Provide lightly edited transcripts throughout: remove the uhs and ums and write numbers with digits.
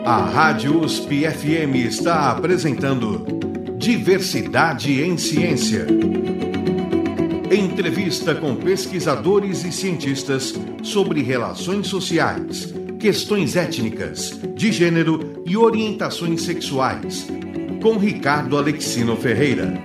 A Rádio USP FM está apresentando Diversidade em Ciência. Entrevista com pesquisadores e cientistas sobre relações sociais, questões étnicas, de gênero e orientações sexuais. Com Ricardo Alexino Ferreira.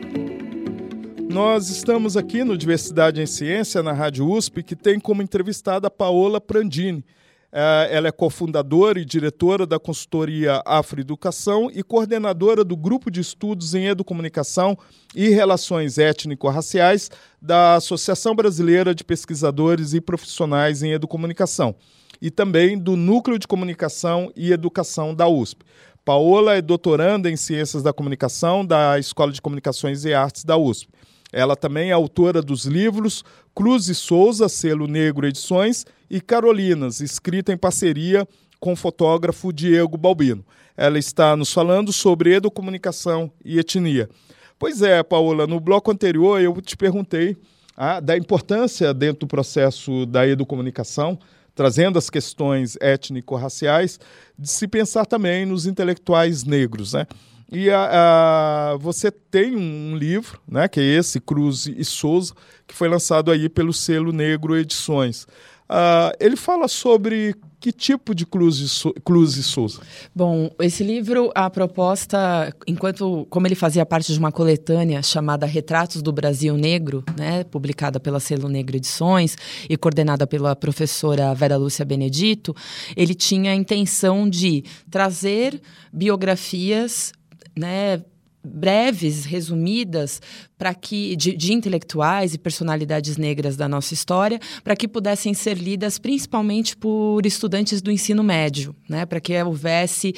Nós estamos aqui no Diversidade em Ciência, na Rádio USP, que tem como entrevistada a Paola Prandini. Ela é cofundadora e diretora da consultoria Afroeducação e coordenadora do Grupo de Estudos em Educomunicação e Relações Étnico-Raciais da Associação Brasileira de Pesquisadores e Profissionais em Educomunicação e também do Núcleo de Comunicação e Educação da USP. Paola é doutoranda em Ciências da Comunicação da Escola de Comunicações e Artes da USP. Ela também é autora dos livros Cruz e Souza, Selo Negro Edições, e Carolinas, escrita em parceria com o fotógrafo Diego Balbino. Ela está nos falando sobre educomunicação e etnia. Pois é, Paola, no bloco anterior eu te perguntei da importância dentro do processo da educomunicação, trazendo as questões étnico-raciais, de se pensar também nos intelectuais negros, né? E você tem um livro, né, que é esse, Cruz e Souza, que foi lançado aí pelo Selo Negro Edições. Ele fala sobre que tipo de Cruz e Souza? Bom, esse livro, a proposta, como ele fazia parte de uma coletânea chamada Retratos do Brasil Negro, né, publicada pela Selo Negro Edições e coordenada pela professora Vera Lúcia Benedito, ele tinha a intenção de trazer biografias, né, breves, resumidas, de intelectuais e personalidades negras da nossa história, para que pudessem ser lidas principalmente por estudantes do ensino médio, né? Para que houvesse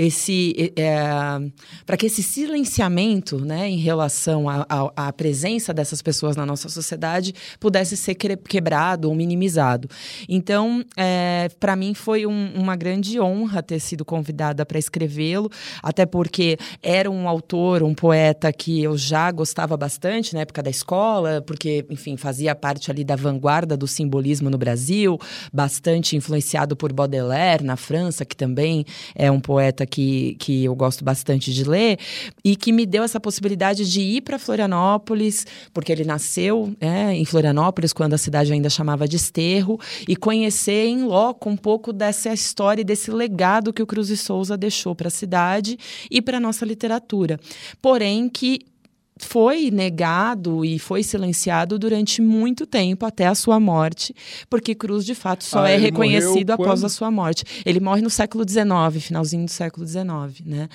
para que esse silenciamento, né, em relação à presença dessas pessoas na nossa sociedade pudesse ser quebrado ou minimizado. Então, para mim foi uma grande honra ter sido convidada para escrevê-lo, até porque era um autor, um poeta que eu já gostava bastante na época da escola, porque, enfim, fazia parte ali da vanguarda do simbolismo no Brasil, bastante influenciado por Baudelaire, na França, que também é um poeta que eu gosto bastante de ler, e que me deu essa possibilidade de ir para Florianópolis, porque ele nasceu em Florianópolis, quando a cidade ainda chamava de Desterro, e conhecer em loco um pouco dessa história e desse legado que o Cruz e Souza deixou para a cidade e para a nossa literatura. Porém, que foi negado e foi silenciado durante muito tempo, até a sua morte, porque Cruz, de fato, só é reconhecido após a sua morte. Ele morre no século XIX, finalzinho do século XIX, né?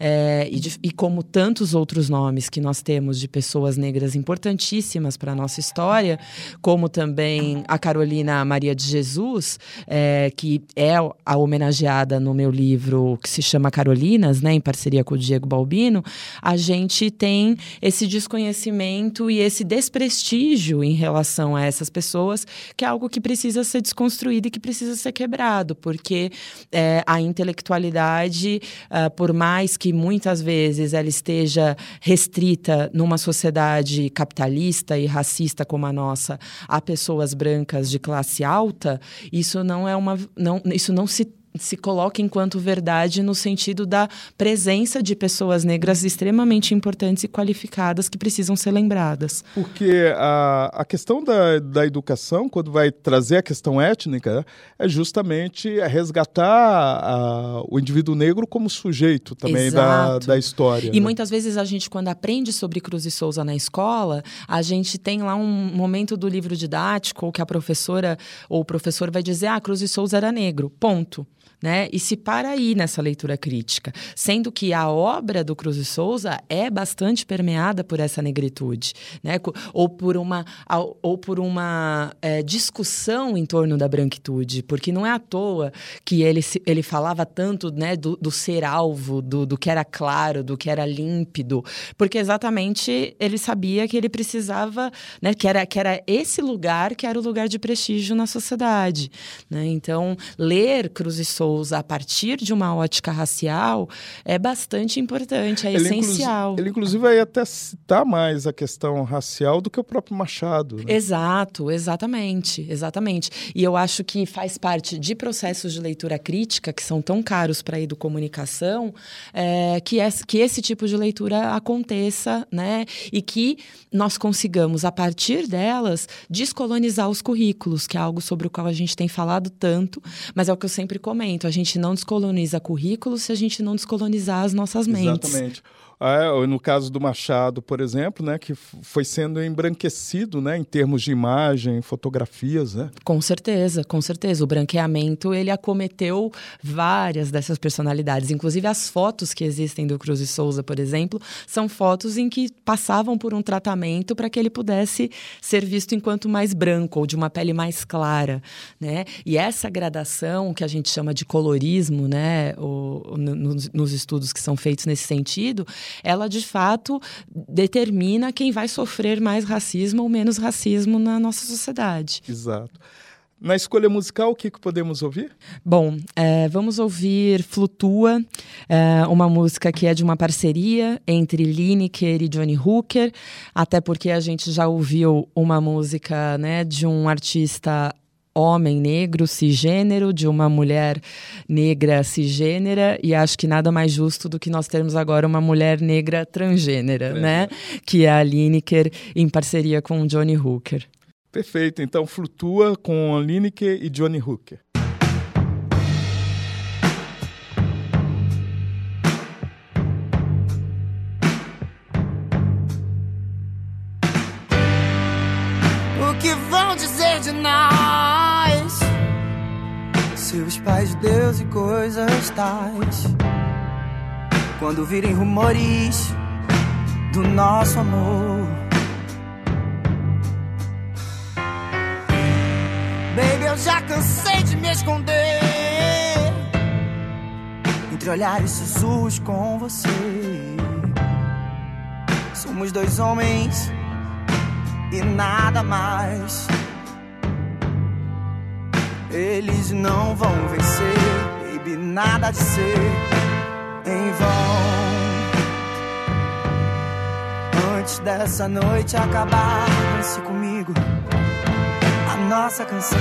E como tantos outros nomes que nós temos de pessoas negras importantíssimas para a nossa história, como também a Carolina Maria de Jesus, que é a homenageada no meu livro, que se chama Carolinas, né, em parceria com o Diego Balbino, a gente tem esse desconhecimento e esse desprestígio em relação a essas pessoas, que é algo que precisa ser desconstruído e que precisa ser quebrado, porque a intelectualidade, por mais que muitas vezes ela esteja restrita numa sociedade capitalista e racista como a nossa, a pessoas brancas de classe alta, isso não se coloca enquanto verdade no sentido da presença de pessoas negras extremamente importantes e qualificadas que precisam ser lembradas. Porque a questão da educação, quando vai trazer a questão étnica, é justamente resgatar o indivíduo negro como sujeito também da história. E muitas vezes a gente, quando aprende sobre Cruz e Souza na escola, a gente tem lá um momento do livro didático que a professora ou o professor vai dizer: Cruz e Souza era negro, ponto. Né? E se para aí nessa leitura crítica, sendo que a obra do Cruz e Souza é bastante permeada por essa negritude, né? ou por uma discussão em torno da branquitude, porque não é à toa que ele falava tanto, né, do ser alvo, do que era claro, do que era límpido, porque exatamente ele sabia que ele precisava, né, que era esse lugar que era o lugar de prestígio na sociedade, né? Então, ler Cruz e Souza a partir de uma ótica racial é bastante importante, é essencial. Ele, inclusive, vai até citar mais a questão racial do que o próprio Machado. Né? Exato, exatamente. E eu acho que faz parte de processos de leitura crítica, que são tão caros para a educomunicação, que esse tipo de leitura aconteça, né? E que nós consigamos, a partir delas, descolonizar os currículos, que é algo sobre o qual a gente tem falado tanto, mas é o que eu sempre comento, a gente não descoloniza currículos se a gente não descolonizar as nossas mentes. Exatamente. No caso do Machado, por exemplo, né, que foi sendo embranquecido, né, em termos de imagem, fotografias, né? Com certeza. O branqueamento, ele acometeu várias dessas personalidades. Inclusive, as fotos que existem do Cruz e Souza, por exemplo, são fotos em que passavam por um tratamento para que ele pudesse ser visto enquanto mais branco ou de uma pele mais clara, né? E essa gradação, que a gente chama de colorismo, né, nos estudos que são feitos nesse sentido, ela, de fato, determina quem vai sofrer mais racismo ou menos racismo na nossa sociedade. Exato. Na escolha musical, o que podemos ouvir? Bom, vamos ouvir Flutua, uma música que é de uma parceria entre Lineker e Johnny Hooker, até porque a gente já ouviu uma música, né, de um artista homem negro cisgênero, de uma mulher negra cisgênera, e acho que nada mais justo do que nós termos agora uma mulher negra transgênera, né? Que é a Lineker em parceria com o Johnny Hooker. Perfeito, então Flutua com Lineker e Johnny Hooker. O que vão dizer de nós? Se os pais de Deus e coisas tais, quando virem rumores do nosso amor. Baby, eu já cansei de me esconder entre olhares sussurros com você. Somos dois homens e nada mais. Eles não vão vencer, baby, nada de ser em vão. Antes dessa noite acabar, dance comigo a nossa canção.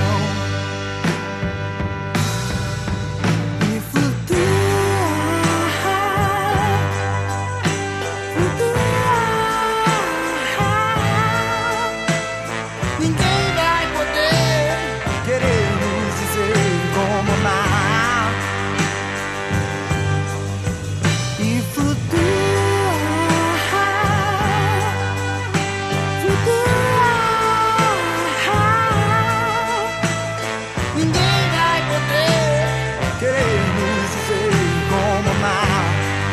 E flutua, ninguém vai poder querer nos dizer como amar. E flutua, ninguém vai poder querer nos dizer como amar.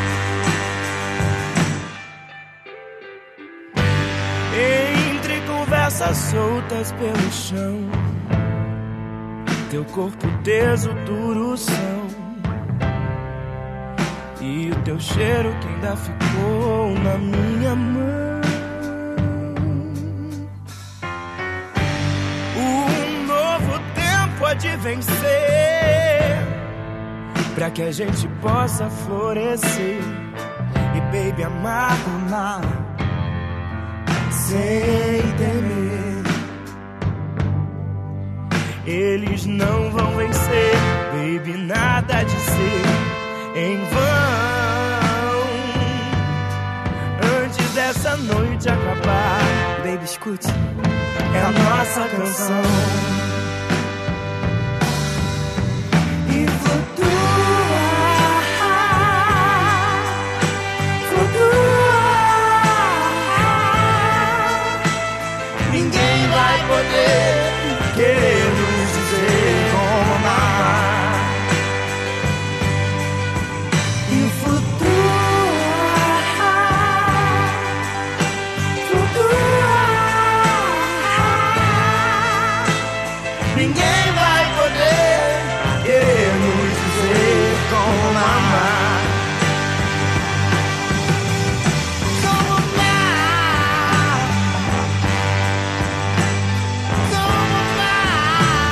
Entre conversas soltas pelo chão, teu corpo teso, duro são, e o teu cheiro que ainda ficou na minha mão. Um novo tempo pode vencer, pra que a gente possa florescer e, baby, amar sem temer. Eles não vão vencer, baby, nada de ser em vão. Antes dessa noite acabar, baby, escute, é a nossa canção. E flutua, flutua, ninguém vai poder querer nos dizer como amar. E flutua, flutua, ninguém vai poder querer nos dizer como amar. Como amar, como amar.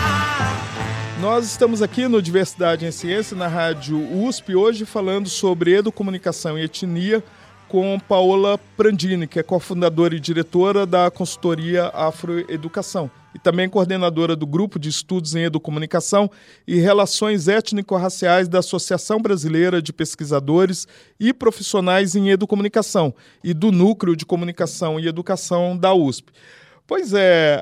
nós estamos aqui no Diversidade em Ciência, na Rádio USP, hoje falando sobre educomunicação e etnia com Paola Prandini, que é cofundadora e diretora da consultoria Afroeducação e também coordenadora do Grupo de Estudos em Educomunicação e Relações Étnico-Raciais da Associação Brasileira de Pesquisadores e Profissionais em Educomunicação e do Núcleo de Comunicação e Educação da USP. Pois é,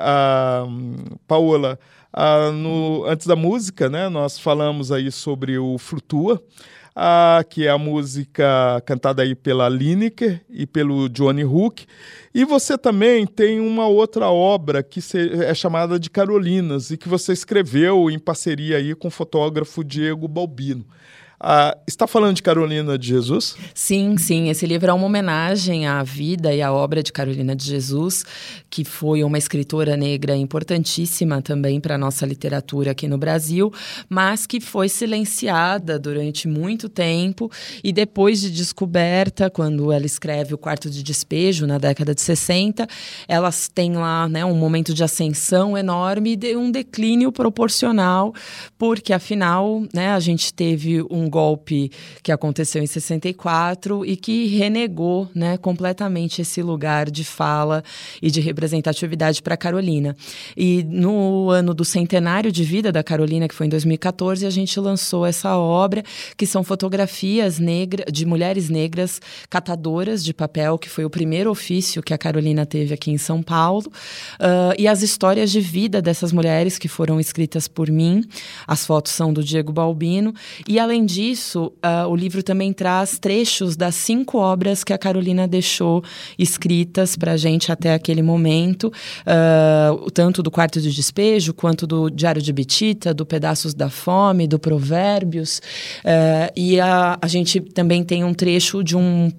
Paola, antes da música, né, nós falamos aí sobre o Flutua, que é a música cantada aí pela Lineker e pelo Johnny Hook. E você também tem uma outra obra que é chamada de Carolinas e que você escreveu em parceria aí com o fotógrafo Diego Balbino. Está falando de Carolina de Jesus? Sim, sim. Esse livro é uma homenagem à vida e à obra de Carolina de Jesus, que foi uma escritora negra importantíssima também para a nossa literatura aqui no Brasil, mas que foi silenciada durante muito tempo e depois de descoberta, quando ela escreve O Quarto de Despejo, na década de 60, elas têm lá, né, um momento de ascensão enorme e um declínio proporcional, porque afinal, né, a gente teve um golpe que aconteceu em 64 e que renegou, né, completamente esse lugar de fala e de representatividade para a Carolina. E no ano do centenário de vida da Carolina, que foi em 2014, a gente lançou essa obra, que são fotografias de mulheres negras catadoras de papel, que foi o primeiro ofício que a Carolina teve aqui em São Paulo, e as histórias de vida dessas mulheres que foram escritas por mim. As fotos são do Diego Balbino, e além disso, o livro também traz trechos das 5 obras que a Carolina deixou escritas para a gente até aquele momento, tanto do Quarto de Despejo, quanto do Diário de Bitita, do Pedaços da Fome, do Provérbios, e a gente também tem um trecho de um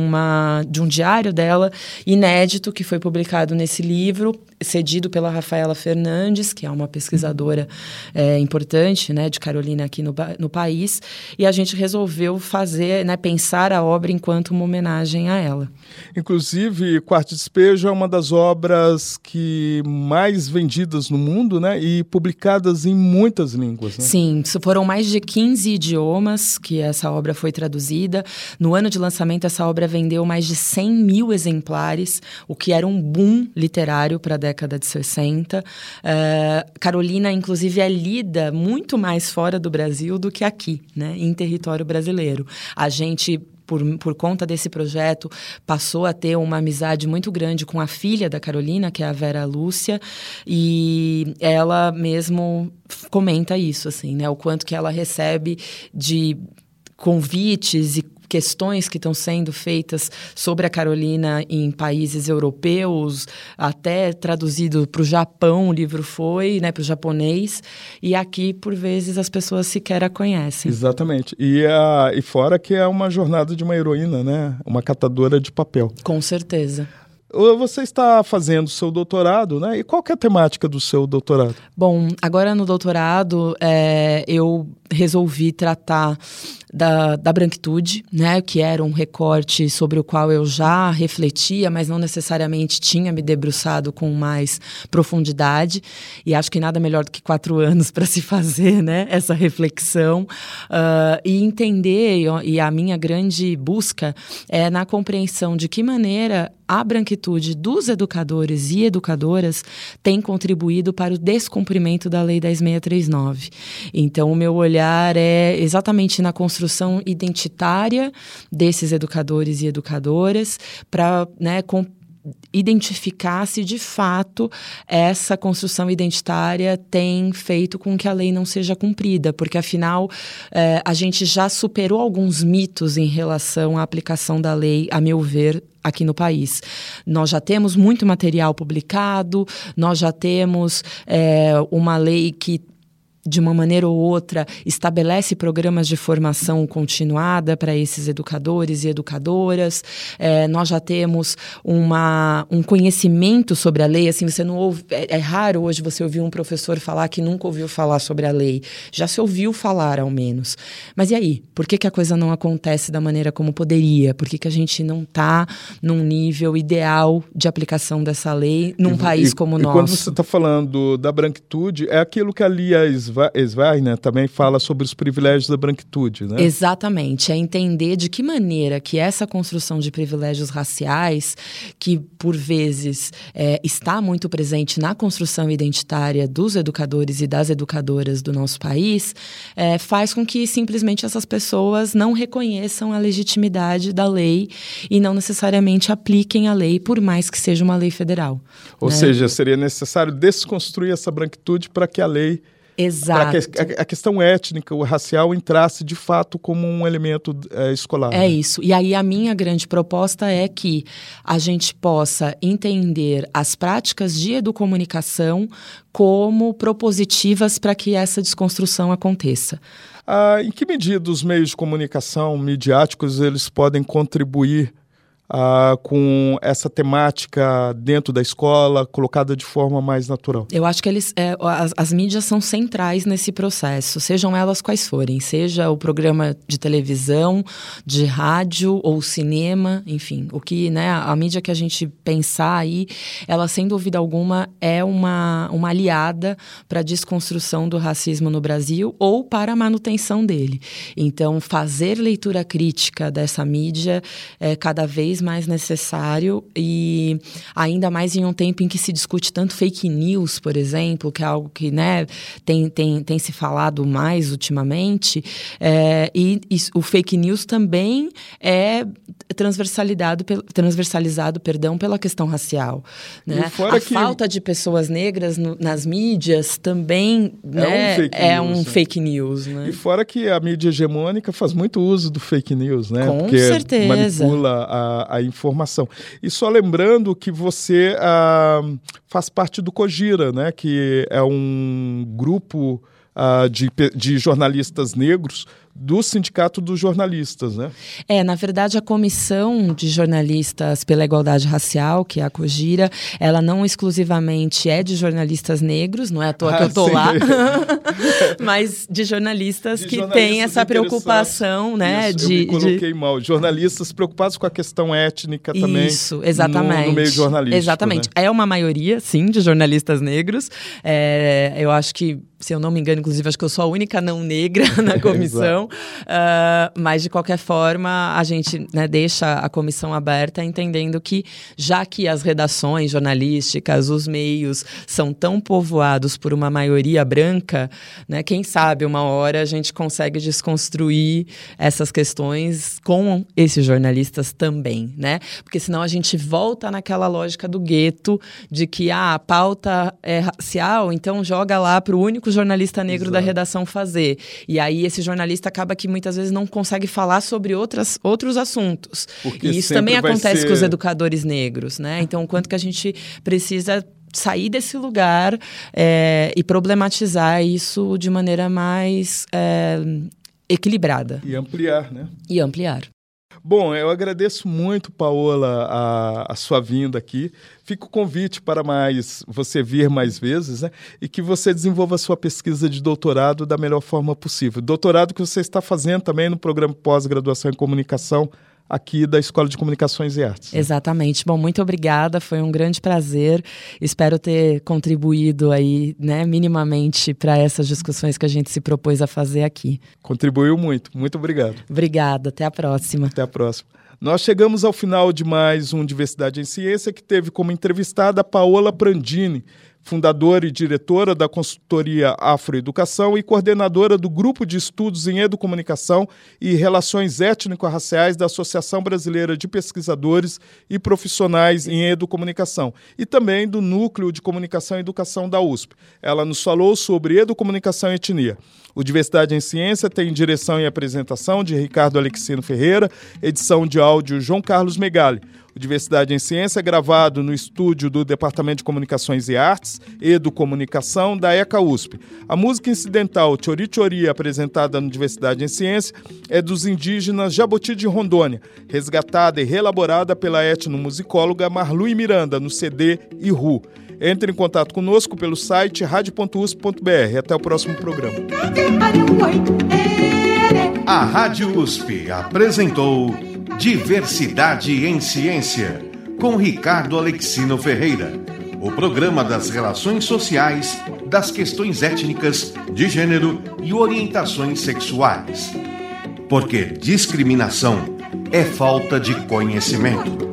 diário dela, inédito, que foi publicado nesse livro, cedido pela Rafaela Fernandes, que é uma pesquisadora importante, né, de Carolina aqui no país, e a gente resolveu fazer, né, pensar a obra enquanto uma homenagem a ela. Inclusive, Quarto de Despejo é uma das obras que mais vendidas no mundo, né, e publicadas em muitas línguas, né? Sim, foram mais de 15 idiomas que essa obra foi traduzida. No ano de lançamento, essa obra vendeu mais de 100 mil exemplares, o que era um boom literário para a década de 60. Carolina, inclusive, é lida muito mais fora do Brasil do que aqui, né, em território brasileiro. A gente, por conta desse projeto, passou a ter uma amizade muito grande com a filha da Carolina, que é a Vera Lúcia, e ela mesmo comenta isso, assim, né, o quanto que ela recebe de convites e questões que estão sendo feitas sobre a Carolina em países europeus, até traduzido para o Japão, o livro foi, né, para o japonês, e aqui, por vezes, as pessoas sequer a conhecem. Exatamente. E fora que é uma jornada de uma heroína, né? Uma catadora de papel. Com certeza. Você está fazendo seu doutorado, né? E qual que é a temática do seu doutorado? Bom, agora no doutorado, eu resolvi tratar da branquitude, né, que era um recorte sobre o qual eu já refletia, mas não necessariamente tinha me debruçado com mais profundidade, e acho que nada melhor do que 4 anos para se fazer, né, essa reflexão, e entender, e a minha grande busca é na compreensão de que maneira a branquitude dos educadores e educadoras tem contribuído para o descumprimento da Lei 10.639. Então, o meu olhar é exatamente na construção identitária desses educadores e educadoras para, né, identificar se de fato essa construção identitária tem feito com que a lei não seja cumprida, porque afinal a gente já superou alguns mitos em relação à aplicação da lei, a meu ver, aqui no país. Nós já temos muito material publicado, nós já temos uma lei que, de uma maneira ou outra, estabelece programas de formação continuada para esses educadores e educadoras. Nós já temos um conhecimento sobre a lei. Assim, você não ouve, é raro hoje você ouvir um professor falar que nunca ouviu falar sobre a lei. Já se ouviu falar, ao menos. Mas e aí? Por que a coisa não acontece da maneira como poderia? Por que a gente não está num nível ideal de aplicação dessa lei num país como o nosso? E quando você está falando da branquitude, é aquilo que a Lia Svein, também fala sobre os privilégios da branquitude, né? Exatamente, é entender de que maneira que essa construção de privilégios raciais, que por vezes está muito presente na construção identitária dos educadores e das educadoras do nosso país, faz com que simplesmente essas pessoas não reconheçam a legitimidade da lei e não necessariamente apliquem a lei, por mais que seja uma lei federal. Ou seja, seria necessário desconstruir essa branquitude para que a lei... Exato. Para que a questão étnica, o racial, entrasse de fato como um elemento escolar. É isso. E aí a minha grande proposta é que a gente possa entender as práticas de educomunicação como propositivas para que essa desconstrução aconteça. Em que medida os meios de comunicação midiáticos eles podem contribuir com essa temática dentro da escola, colocada de forma mais natural? Eu acho que as mídias são centrais nesse processo, sejam elas quais forem, seja o programa de televisão, de rádio ou cinema, enfim, o que, a mídia que a gente pensar aí, ela sem dúvida alguma é uma aliada para a desconstrução do racismo no Brasil ou para a manutenção dele. Então, fazer leitura crítica dessa mídia é cada vez mais necessário, e ainda mais em um tempo em que se discute tanto fake news, por exemplo, que é algo que tem se falado mais ultimamente, e o fake news também é transversalizado pela questão racial. Né? Falta de pessoas negras nas mídias também é um fake news. Né? E fora que a mídia hegemônica faz muito uso do fake news, né? Com Porque certeza. Manipula a informação. E só lembrando que você faz parte do COGIRA, né? Que é um grupo de jornalistas negros do Sindicato dos Jornalistas, né? Na verdade, a Comissão de Jornalistas pela Igualdade Racial, que é a COGIRA, ela não exclusivamente é de jornalistas negros, não é à toa que eu estou lá, mas de jornalistas que têm essa preocupação, né? Isso, eu me coloquei mal. Jornalistas preocupados com a questão étnica também. Isso, exatamente. No meio jornalístico. Exatamente. Né? É uma maioria, sim, de jornalistas negros. Eu acho que, se eu não me engano, inclusive, acho que eu sou a única não negra na comissão. Mas, de qualquer forma, a gente deixa a comissão aberta, entendendo que, já que as redações jornalísticas, os meios, são tão povoados por uma maioria branca, quem sabe uma hora a gente consegue desconstruir essas questões com esses jornalistas também, né? Porque senão a gente volta naquela lógica do gueto, de que a pauta é racial, então joga lá para o único jornalista negro Exato. Da redação fazer. E aí esse jornalista acaba que muitas vezes não consegue falar sobre outros assuntos. Porque e isso também acontece com os educadores negros, né? Então, o quanto que a gente precisa sair desse lugar e problematizar isso de maneira mais equilibrada. E ampliar, né? E ampliar. Bom, eu agradeço muito, Paola, a sua vinda aqui. Fica o convite para você vir mais vezes, né? E que você desenvolva a sua pesquisa de doutorado da melhor forma possível. Doutorado que você está fazendo também no programa pós-graduação em comunicação aqui da Escola de Comunicações e Artes. Né? Exatamente. Bom, muito obrigada, foi um grande prazer. Espero ter contribuído aí, minimamente para essas discussões que a gente se propôs a fazer aqui. Contribuiu muito. Muito obrigado. Obrigada. Até a próxima. Até a próxima. Nós chegamos ao final de mais um Diversidade em Ciência, que teve como entrevistada a Paola Prandini, fundadora e diretora da consultoria Afroeducação e coordenadora do Grupo de Estudos em Educomunicação e Relações Étnico-Raciais da Associação Brasileira de Pesquisadores e Profissionais em Educomunicação e também do Núcleo de Comunicação e Educação da USP. Ela nos falou sobre educomunicação e etnia. O Diversidade em Ciência tem direção e apresentação de Ricardo Alexino Ferreira, edição de áudio João Carlos Megali. O Diversidade em Ciência é gravado no estúdio do Departamento de Comunicações e Artes, Educomunicação, da ECA USP. A música incidental Chori Chori, apresentada no Diversidade em Ciência, é dos indígenas Jaboti de Rondônia, resgatada e reelaborada pela etnomusicóloga Marlui Miranda, no CD Iru. Entre em contato conosco pelo site radio.usp.br. Até o próximo programa. A Rádio USP apresentou Diversidade em Ciência, com Ricardo Alexino Ferreira, o programa das relações sociais das questões étnicas, de gênero e orientações sexuais. Porque discriminação é falta de conhecimento.